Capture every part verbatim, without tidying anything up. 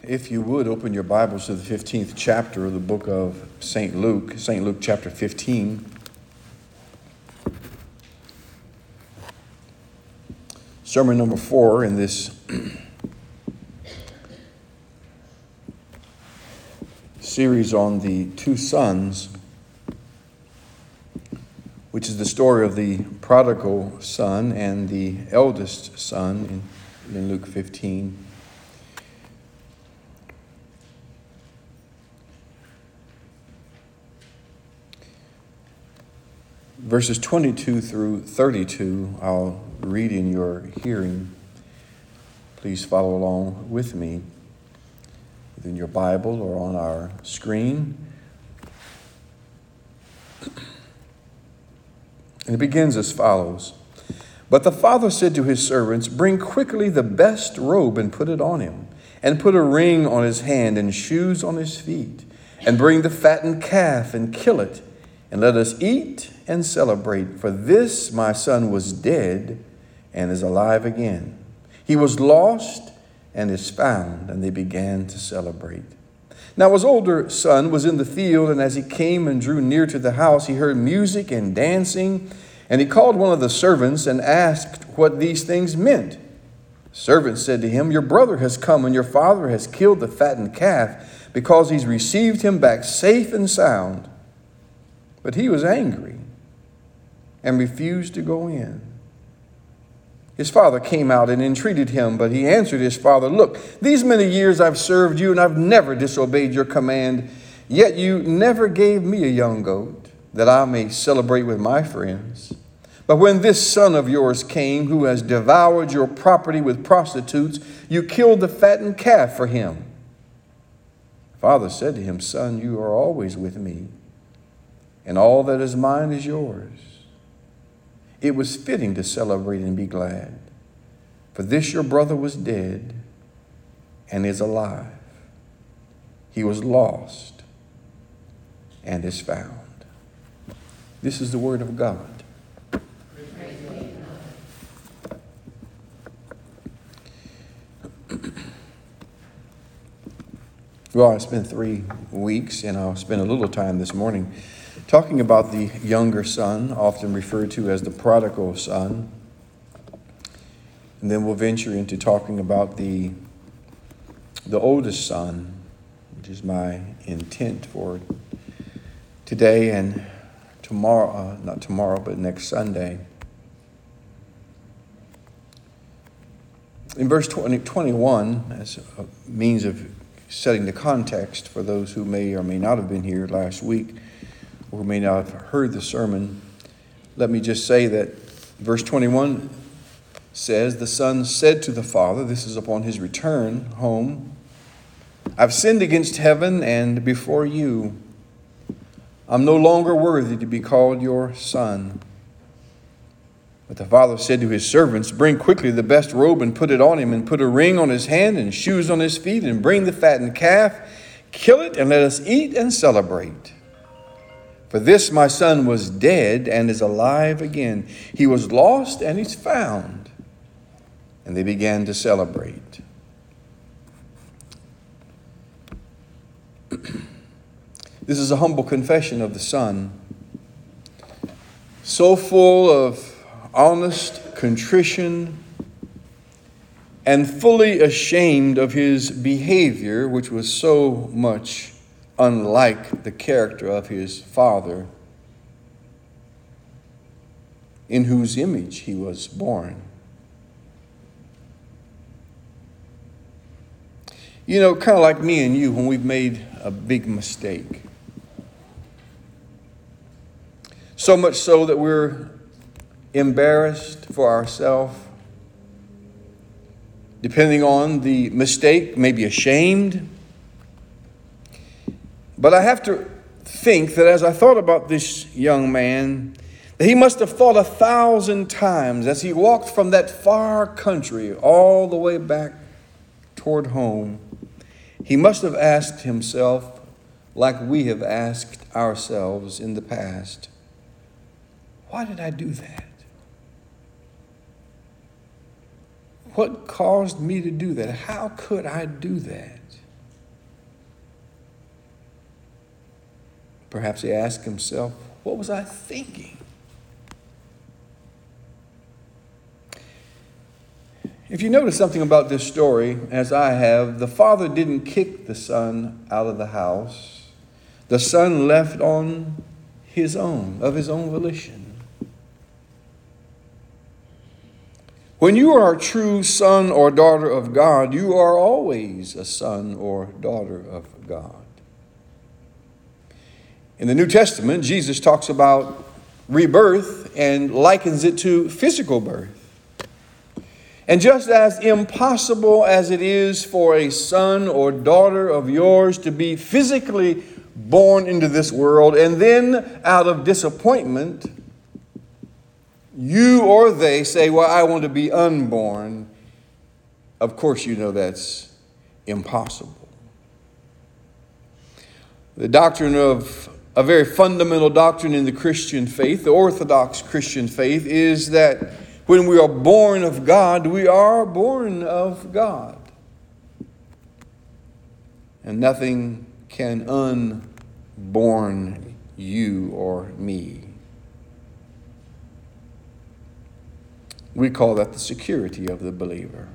If you would, open your Bibles to the fifteenth chapter of the book of Saint Luke, Saint Luke chapter fifteen. Sermon number four in this series on the two sons, which is the story of the prodigal son and the eldest son in, in Luke fifteen. Verses twenty-two through thirty-two, I'll read in your hearing. Please follow along with me within your Bible or on our screen. And it begins as follows. But the father said to his servants, "Bring quickly the best robe and put it on him, and put a ring on his hand and shoes on his feet, and bring the fattened calf and kill it, and let us eat and celebrate. For this my son was dead and is alive again. He was lost and is found." And they began to celebrate. Now his older son was in the field, and as he came and drew near to the house, he heard music and dancing. And he called one of the servants and asked what these things meant. The servant said to him, "Your brother has come, and your father has killed the fattened calf, because he's received him back safe and sound." But he was angry and refused to go in. His father came out and entreated him, but he answered his father, "Look, these many years I've served you, and I've never disobeyed your command. Yet you never gave me a young goat, that I may celebrate with my friends. But when this son of yours came, who has devoured your property with prostitutes, you killed the fattened calf for him." The father said to him, "Son, you are always with me, and all that is mine is yours. It was fitting to celebrate and be glad. For this your brother was dead and is alive. He was lost and is found." This is the word of God. Well, I spent three weeks, and I'll spend a little time this morning talking about the younger son, often referred to as the prodigal son. And then we'll venture into talking about the, the oldest son, which is my intent for today and tomorrow, uh, not tomorrow, but next Sunday. In verse twenty, twenty-one, as a means of setting the context for those who may or may not have been here last week, or who may not have heard the sermon, let me just say that verse twenty-one says, "The son said to the father," this is upon his return home, "I've sinned against heaven and before you. I'm no longer worthy to be called your son." But the father said to his servants, "Bring quickly the best robe and put it on him, and put a ring on his hand and shoes on his feet, and bring the fattened calf, kill it, and let us eat and celebrate. For this my son was dead and is alive again. He was lost and he's found." And they began to celebrate. This is a humble confession of the son, so full of honest contrition and fully ashamed of his behavior, which was so much unlike the character of his father, in whose image he was born. You know, kind of like me and you when we've made a big mistake. So much so that we're embarrassed for ourselves, depending on the mistake, maybe ashamed. But I have to think that as I thought about this young man, that he must have thought a thousand times as he walked from that far country all the way back toward home. He must have asked himself, like we have asked ourselves in the past, why did I do that? What caused me to do that? How could I do that? Perhaps he asked himself, what was I thinking? If you notice something about this story, as I have, the father didn't kick the son out of the house. The son left on his own, of his own volition. When you are a true son or daughter of God, you are always a son or daughter of God. In the New Testament, Jesus talks about rebirth and likens it to physical birth. And just as impossible as it is for a son or daughter of yours to be physically born into this world and then out of disappointment, you or they say, well, I want to be unborn. Of course, you know that's impossible. The doctrine of a very fundamental doctrine in the Christian faith, the Orthodox Christian faith, is that when we are born of God, we are born of God. And nothing can unborn you or me. We call that the security of the believer.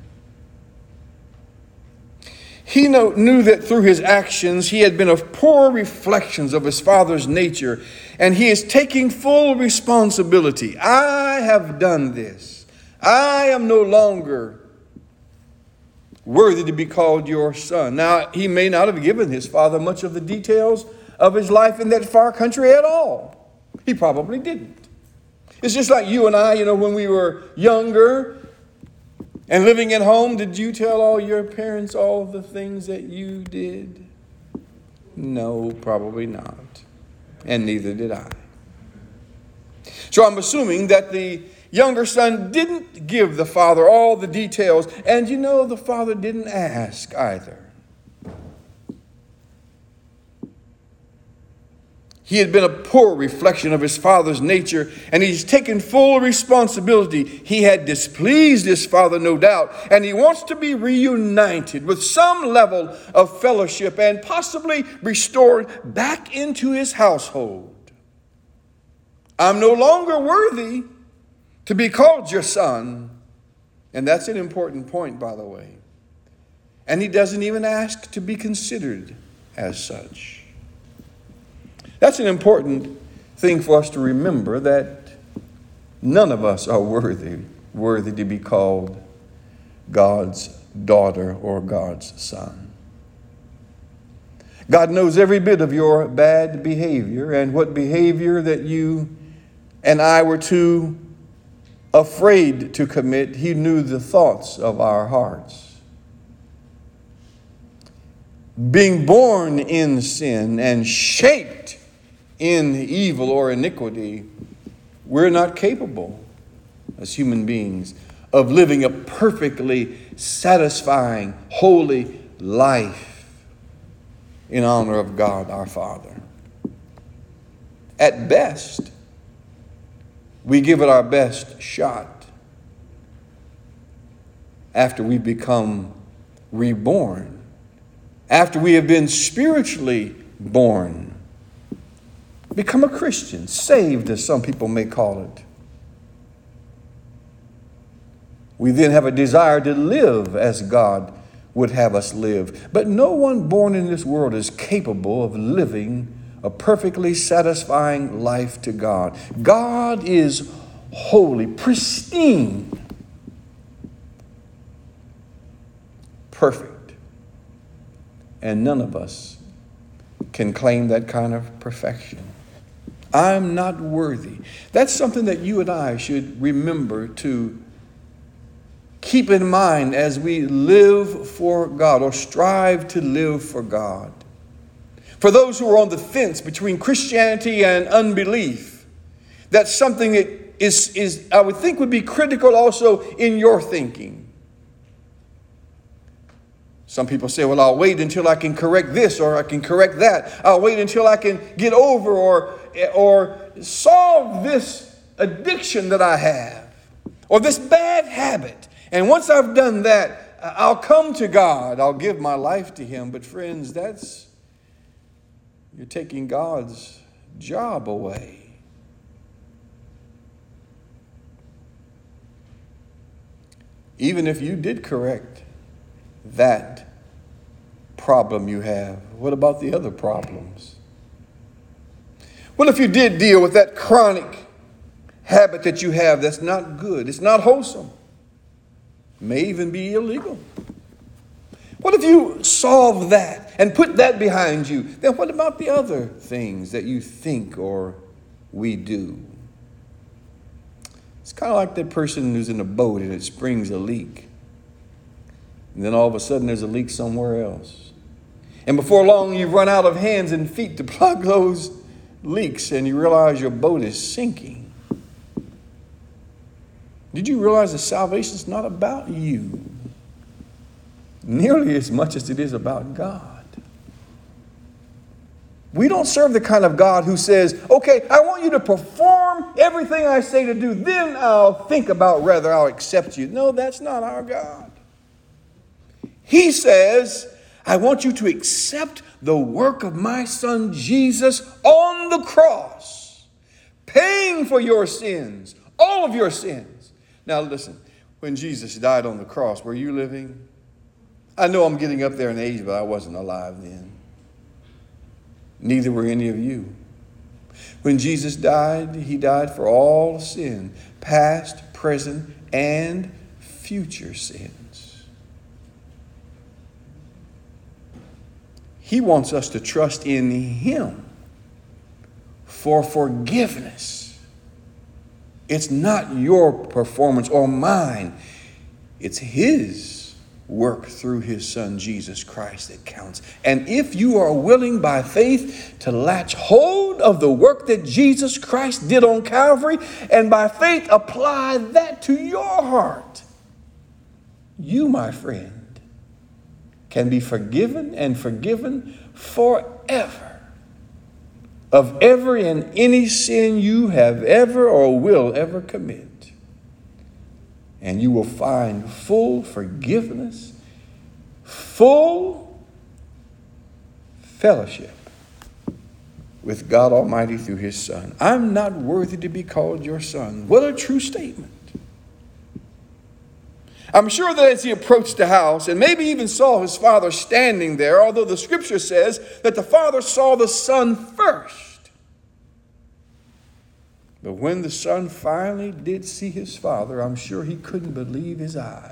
He know, knew that through his actions, he had been of poor reflections of his father's nature, and he is taking full responsibility. I have done this. I am no longer worthy to be called your son. Now, he may not have given his father much of the details of his life in that far country at all. He probably didn't. It's just like you and I, you know, when we were younger and living at home, did you tell all your parents all of the things that you did? No, probably not. And neither did I. So I'm assuming that the younger son didn't give the father all the details. And you know, the father didn't ask either. He had been a poor reflection of his father's nature, and he's taken full responsibility. He had displeased his father, no doubt, and he wants to be reunited with some level of fellowship and possibly restored back into his household. I'm no longer worthy to be called your son, and that's an important point, by the way. And he doesn't even ask to be considered as such. That's an important thing for us to remember, that none of us are worthy, worthy to be called God's daughter or God's son. God knows every bit of your bad behavior and what behavior that you and I were too afraid to commit. He knew the thoughts of our hearts. Being born in sin and shaped in evil or iniquity, we're not capable as human beings of living a perfectly satisfying, holy life in honor of God our Father. At best, we give it our best shot after we become reborn, after we have been spiritually born. Become a Christian, saved, as some people may call it. We then have a desire to live as God would have us live. But no one born in this world is capable of living a perfectly satisfying life to God. God is holy, pristine, perfect. And none of us can claim that kind of perfection. I'm not worthy. That's something that you and I should remember to keep in mind as we live for God or strive to live for God. For those who are on the fence between Christianity and unbelief, that's something that is, is I would think would be critical also in your thinking. Some people say, well, I'll wait until I can correct this or I can correct that. I'll wait until I can get over or, or solve this addiction that I have or this bad habit. And once I've done that, I'll come to God. I'll give my life to Him. But friends, that's, you're taking God's job away. Even if you did correct that problem you have, what about the other problems? What if you did deal with that chronic habit that you have that's not good, it's not wholesome, may even be illegal? What if you solve that and put that behind you? Then what about the other things that you think or we do? It's kind of like that person who's in a boat and it springs a leak. And then all of a sudden there's a leak somewhere else. And before long you've run out of hands and feet to plug those leaks and you realize your boat is sinking. Did you realize that salvation is not about you nearly as much as it is about God? We don't serve the kind of God who says, okay, I want you to perform everything I say to do, then I'll think about whether I'll accept you. No, that's not our God. He says, I want you to accept the work of my son Jesus on the cross, paying for your sins, all of your sins. Now listen, when Jesus died on the cross, were you living? I know I'm getting up there in age, but I wasn't alive then. Neither were any of you. When Jesus died, he died for all sin, past, present, and future sins. He wants us to trust in him for forgiveness. It's not your performance or mine. It's his work through his son, Jesus Christ, that counts. And if you are willing by faith to latch hold of the work that Jesus Christ did on Calvary, and by faith apply that to your heart, you, my friend, can be forgiven and forgiven forever of every and any sin you have ever or will ever commit. And you will find full forgiveness, full fellowship with God Almighty through his Son. I'm not worthy to be called your son. What a true statement. I'm sure that as he approached the house and maybe even saw his father standing there, although the scripture says that the father saw the son first. But when the son finally did see his father, I'm sure he couldn't believe his eyes.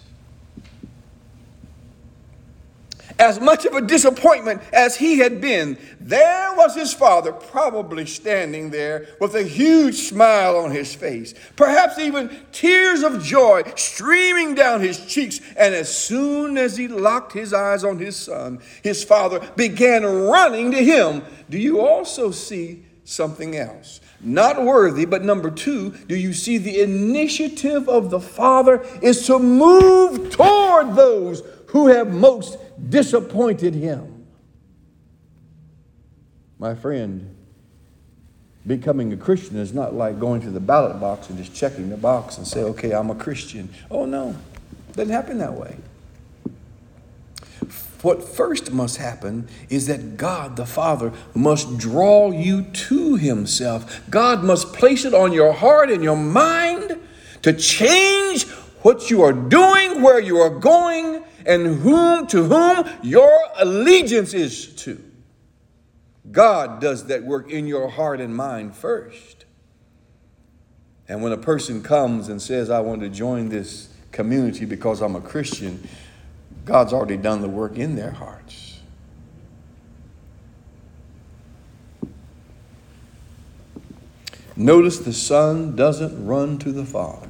As much of a disappointment as he had been, there was his father probably standing there with a huge smile on his face, perhaps even tears of joy streaming down his cheeks. And as soon as he locked his eyes on his son, his father began running to him. Do you also see something else? Not worthy, but number two, do you see the initiative of the Father is to move toward those who have most disappointed him? My friend, becoming a Christian is not like going to the ballot box and just checking the box and say, okay, I'm a Christian. Oh no, it doesn't happen that way. What first must happen is that God the Father must draw you to himself. God must place it on your heart and your mind to change what you are doing, where you are going, and whom to whom your allegiance is to. God does that work in your heart and mind first. And when a person comes and says, I want to join this community because I'm a Christian, God's already done the work in their hearts. Notice the Son doesn't run to the Father.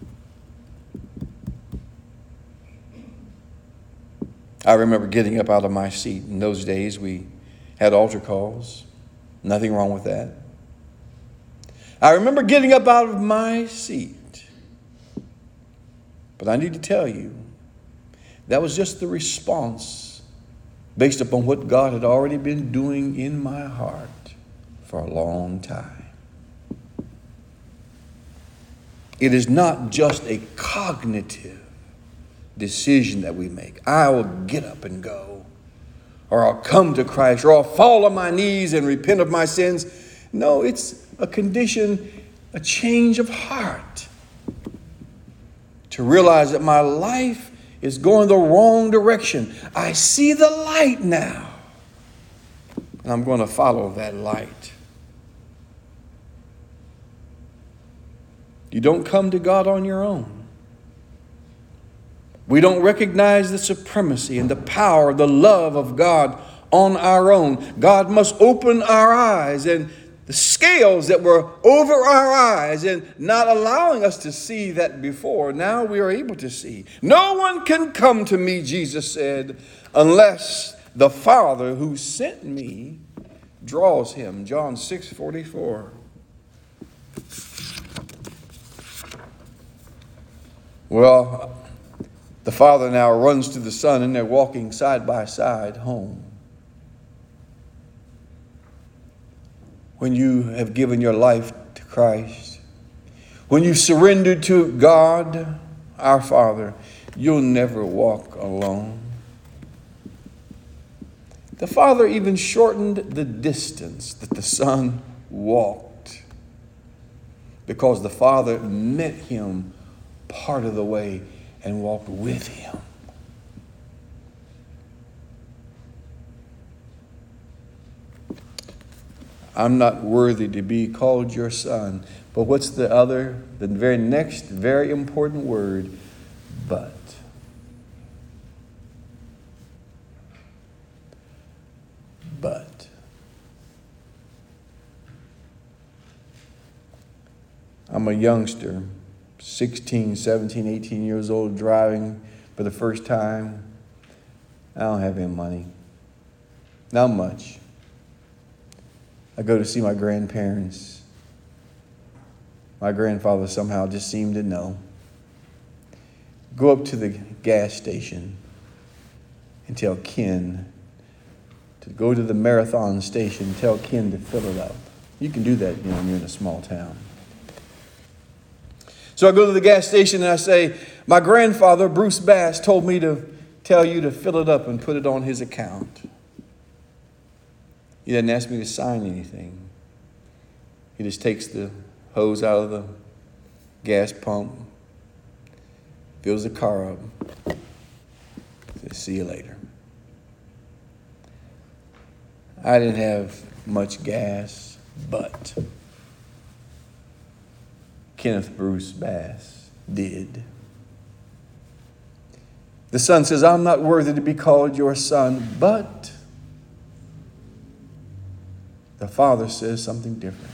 I remember getting up out of my seat. In those days, we had altar calls. Nothing wrong with that. I remember getting up out of my seat. But I need to tell you, that was just the response based upon what God had already been doing in my heart for a long time. It is not just a cognitive decision that we make. I will get up and go, or I'll come to Christ, or I'll fall on my knees and repent of my sins. No, it's a condition, a change of heart. To realize that my life is going the wrong direction. I see the light now. And I'm going to follow that light. You don't come to God on your own. We don't recognize the supremacy and the power, the love of God on our own. God must open our eyes, and the scales that were over our eyes and not allowing us to see that before, now we are able to see. No one can come to me, Jesus said, unless the Father who sent me draws him. John six forty-four. Well, the Father now runs to the Son, and they're walking side by side home. When you have given your life to Christ, when you surrendered to God, our Father, you'll never walk alone. The Father even shortened the distance that the Son walked, because the Father met him part of the way and walked with him. I'm not worthy to be called your son. But what's the other, the very next very important word? But. But. I'm a youngster, sixteen, seventeen, eighteen years old, driving for the first time. I don't have any money. Not much. I go to see my grandparents. My grandfather somehow just seemed to know. Go up to the gas station and tell Ken to go to the Marathon station, tell Ken to fill it up. You can do that, you know, when you're in a small town. So I go to the gas station and I say, my grandfather, Bruce Bass, told me to tell you to fill it up and put it on his account. He doesn't ask me to sign anything. He just takes the hose out of the gas pump, fills the car up, says, see you later. I didn't have much gas, but Kenneth Bruce Bass did. The Son says, I'm not worthy to be called your son, but the Father says something different.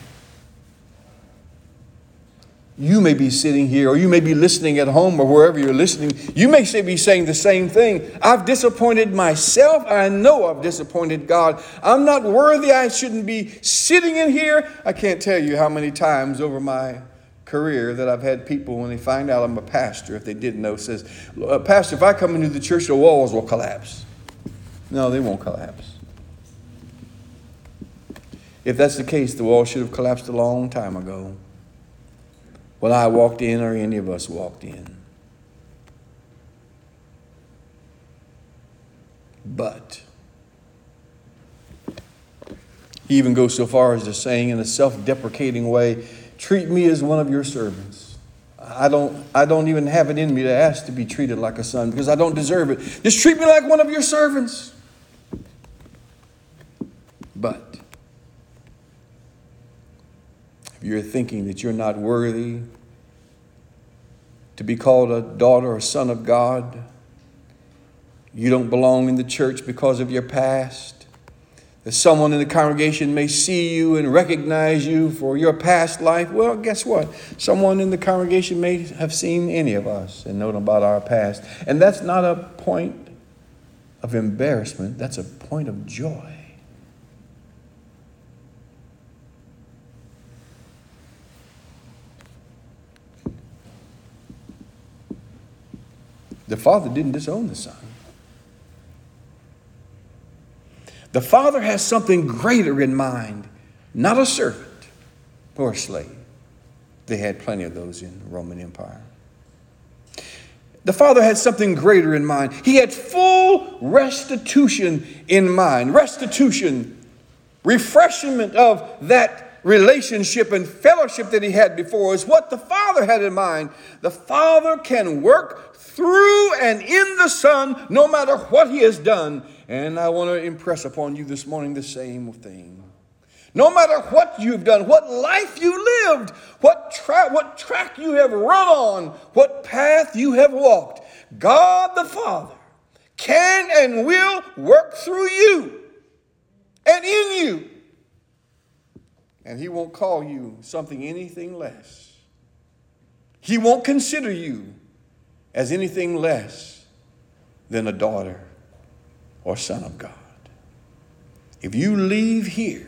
You may be sitting here, or you may be listening at home, or wherever you're listening. You may be saying the same thing. I've disappointed myself. I know I've disappointed God. I'm not worthy. I shouldn't be sitting in here. I can't tell you how many times over my career that I've had people, when they find out I'm a pastor, if they didn't know, says, Pastor, if I come into the church, the walls will collapse. No, they won't collapse. If that's the case, the wall should have collapsed a long time ago, when I walked in or any of us walked in. But he even goes so far as to saying in a self-deprecating way, treat me as one of your servants. I don't, I don't even have it in me to ask to be treated like a son, because I don't deserve it. Just treat me like one of your servants. But you're thinking that you're not worthy to be called a daughter or son of God. You don't belong in the church because of your past. That someone in the congregation may see you and recognize you for your past life. Well, guess what? Someone in the congregation may have seen any of us and known about our past. And that's not a point of embarrassment. That's a point of joy. The Father didn't disown the Son. The Father has something greater in mind, not a servant or a slave. They had plenty of those in the Roman Empire. The Father had something greater in mind. He had full restitution in mind. Restitution, refreshment of that relationship and fellowship that he had before is what the Father had in mind. The Father can work through and in the Son no matter what he has done. And I want to impress upon you this morning the same thing. No matter what you've done, what life you lived, what, tra- what track you have run on, what path you have walked, God the Father can and will work through you and in you. And he won't call you something anything less. He won't consider you as anything less than a daughter or son of God. If you leave here,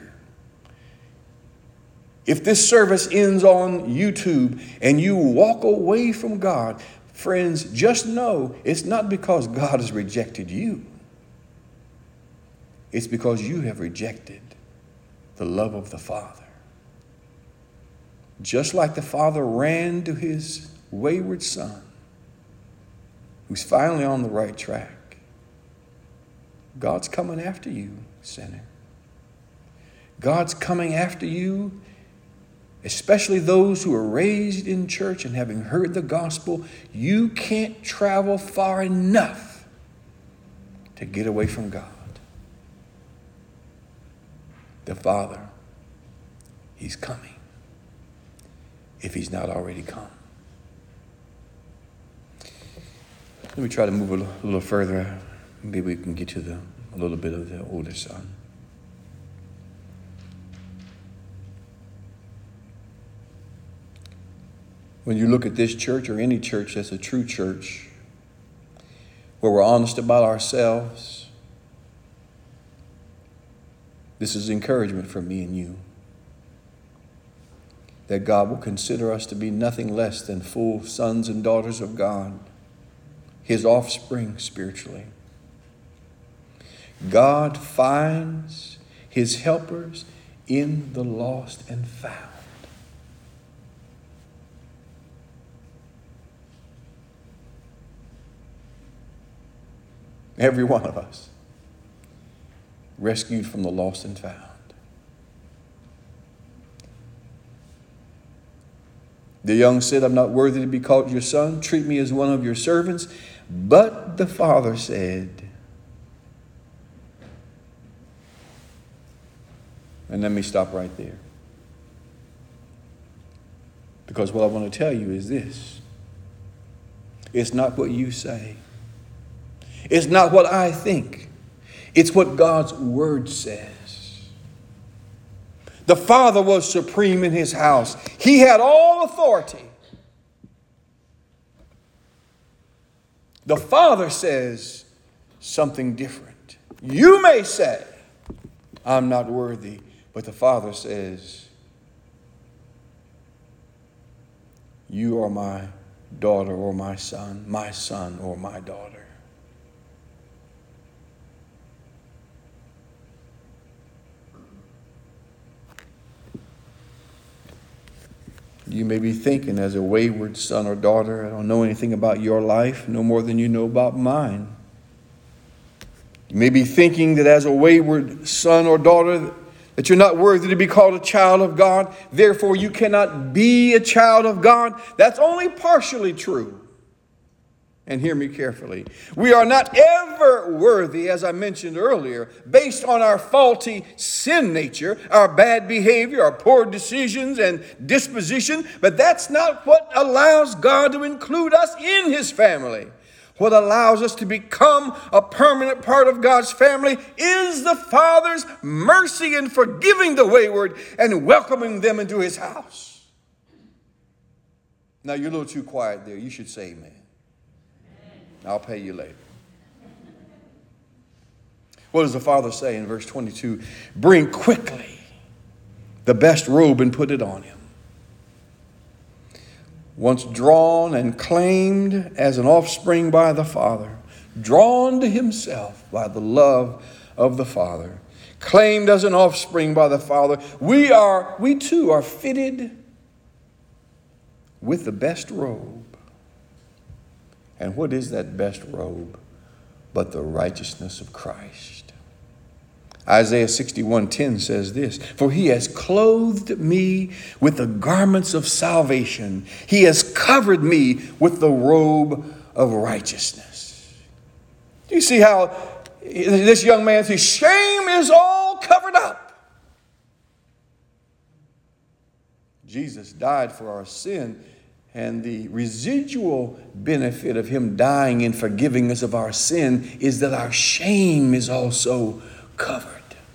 if this service ends on YouTube and you walk away from God, friends, just know it's not because God has rejected you. It's because you have rejected the love of the Father. Just like the Father ran to his wayward son, who's finally on the right track, God's coming after you, sinner. God's coming after you, especially those who are raised in church and having heard the gospel. You can't travel far enough to get away from God. The Father, he's coming, if he's not already come. Let me try to move a little, a little further. Maybe we can get to the, a little bit of the older son. When you look at this church or any church that's a true church, where we're honest about ourselves, this is encouragement for me and you. That God will consider us to be nothing less than full sons and daughters of God, his offspring spiritually. God finds his helpers in the lost and found. Every one of us rescued from the lost and found. The young said, I'm not worthy to be called your son. Treat me as one of your servants. But the father said, and let me stop right there. Because what I want to tell you is this. It's not what you say. It's not what I think. It's what God's word says. The Father was supreme in his house. He had all authority. The Father says something different. You may say, I'm not worthy. But the Father says, you are my daughter or my son, my son or my daughter. You may be thinking, as a wayward son or daughter, I don't know anything about your life, no more than you know about mine. You may be thinking that as a wayward son or daughter, that you're not worthy to be called a child of God. Therefore, you cannot be a child of God. That's only partially true. And hear me carefully. We are not ever worthy, as I mentioned earlier, based on our faulty sin nature, our bad behavior, our poor decisions and disposition. But that's not what allows God to include us in his family. What allows us to become a permanent part of God's family is the Father's mercy in forgiving the wayward and welcoming them into his house. Now, you're a little too quiet there. You should say amen. I'll pay you later. What does the Father say in verse twenty-two? Bring quickly the best robe and put it on him. Once drawn and claimed as an offspring by the Father, drawn to himself by the love of the Father, claimed as an offspring by the Father, we are, we too are fitted with the best robe. And what is that best robe but the righteousness of Christ? Isaiah sixty-one ten says this, "For he has clothed me with the garments of salvation. He has covered me with the robe of righteousness." Do you see how this young man says, shame is all covered up? Jesus died for our sin, and the residual benefit of him dying and forgiving us of our sin is that our shame is also covered.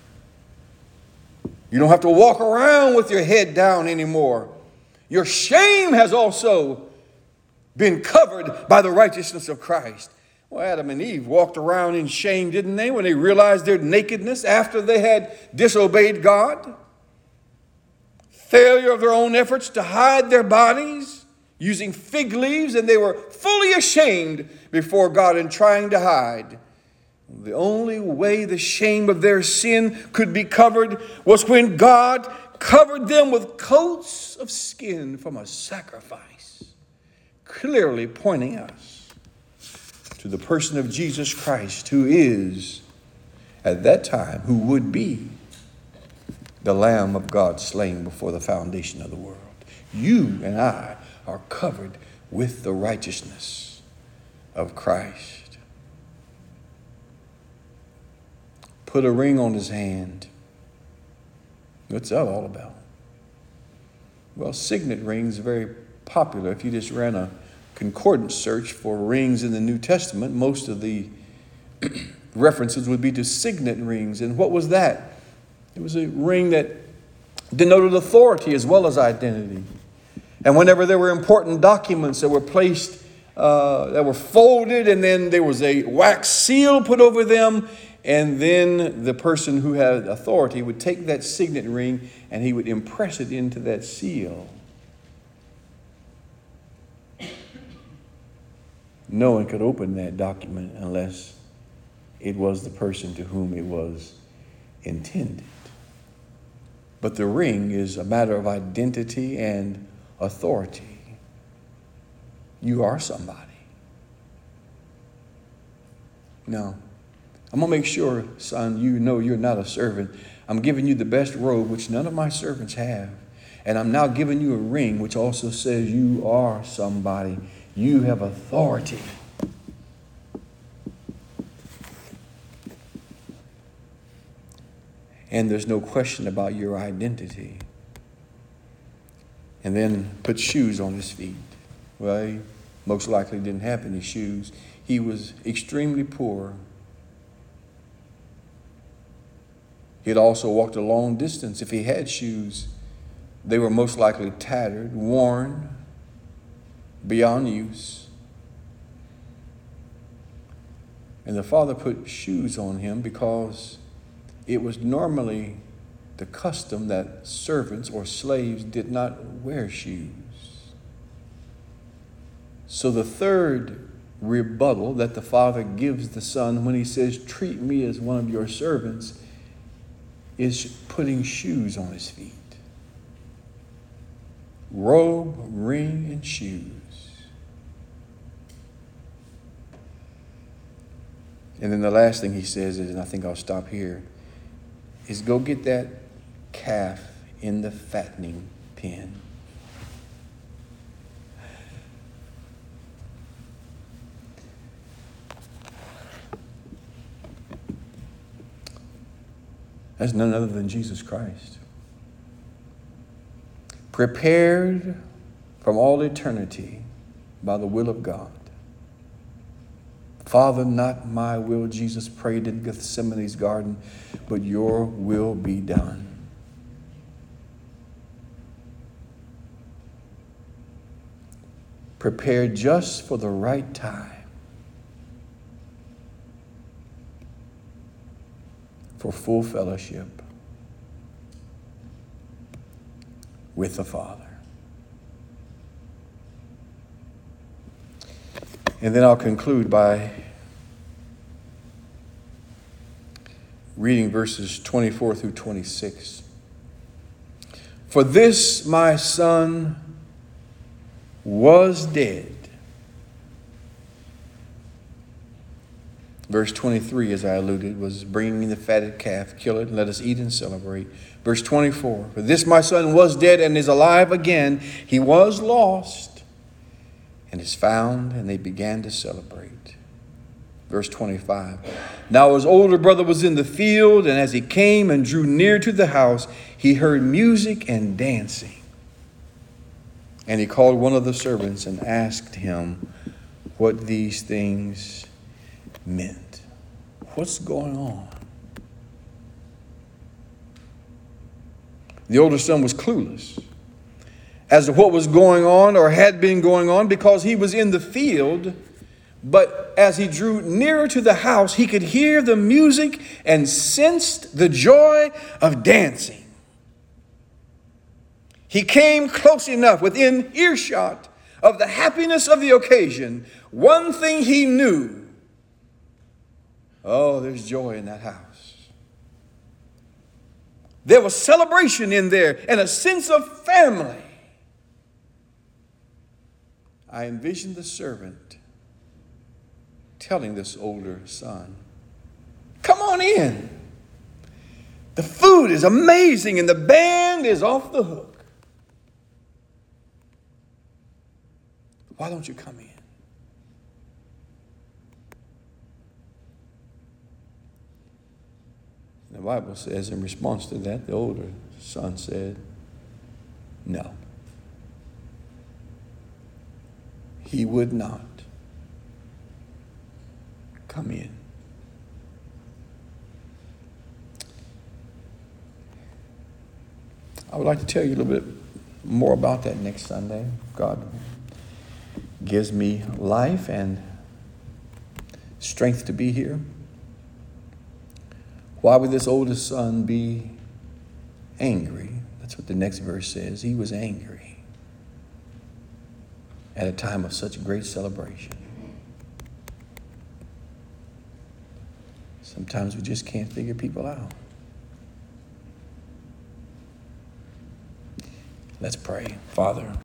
You don't have to walk around with your head down anymore. Your shame has also been covered by the righteousness of Christ. Well, Adam and Eve walked around in shame, didn't they, when they realized their nakedness after they had disobeyed God? Failure of their own efforts to hide their bodies using fig leaves, and they were fully ashamed before God in trying to hide. The only way the shame of their sin could be covered was when God covered them with coats of skin from a sacrifice, clearly pointing us to the person of Jesus Christ, who is, at that time, who would be the Lamb of God slain before the foundation of the world. You and I are covered with the righteousness of Christ. Put a ring on his hand. What's that all about? Well, signet rings are very popular. If you just ran a concordance search for rings in the New Testament, most of the references would be to signet rings. And what was that? It was a ring that denoted authority as well as identity. And whenever there were important documents that were placed, uh, that were folded, and then there was a wax seal put over them, and then the person who had authority would take that signet ring and he would impress it into that seal. No one could open that document unless it was the person to whom it was intended. But the ring is a matter of identity and authority. You are somebody. No. I'm going to make sure, son, you know you're not a servant. I'm giving you the best robe, which none of my servants have. And I'm now giving you a ring, which also says you are somebody. You have authority. And there's no question about your identity. And then put shoes on his feet. Well, he most likely didn't have any shoes. He was extremely poor. He had also walked a long distance. If he had shoes, they were most likely tattered, worn, beyond use. And the father put shoes on him because it was normally the custom that servants or slaves did not wear shoes. So the third rebuttal that the father gives the son when he says, "Treat me as one of your servants," is putting shoes on his feet. Robe, ring, and shoes. And then the last thing he says is, and I think I'll stop here, is go get that calf in the fattening pen. That's none other than Jesus Christ. Prepared from all eternity by the will of God. Father, not my will, Jesus prayed in Gethsemane's garden, but your will be done. Prepared just for the right time for full fellowship with the Father. And then I'll conclude by reading verses twenty-four through twenty-six. For this my son was dead Verse twenty-three, as I alluded, was bringing the fatted calf, kill it, and let us eat and celebrate. Verse twenty-four, for this my son was dead and is alive again. He was lost and is found, and they began to celebrate. Verse twenty-five, now his older brother was in the field, and as he came and drew near to the house, he heard music and dancing. And he called one of the servants and asked him what these things meant. What's going on? The older son was clueless as to what was going on or had been going on because he was in the field. But as he drew nearer to the house, he could hear the music and sensed the joy of dancing. He came close enough within earshot of the happiness of the occasion. One thing he knew: oh, there's joy in that house. There was celebration in there and a sense of family. I envisioned the servant telling this older son, come on in. The food is amazing and the band is off the hook. Why don't you come in? The Bible says in response to that, the older son said, no. He would not come in. I would like to tell you a little bit more about that next Sunday. God gives me life and strength to be here. Why would this oldest son be angry? That's what the next verse says. He was angry at a time of such great celebration. Sometimes we just can't figure people out. Let's pray. Father,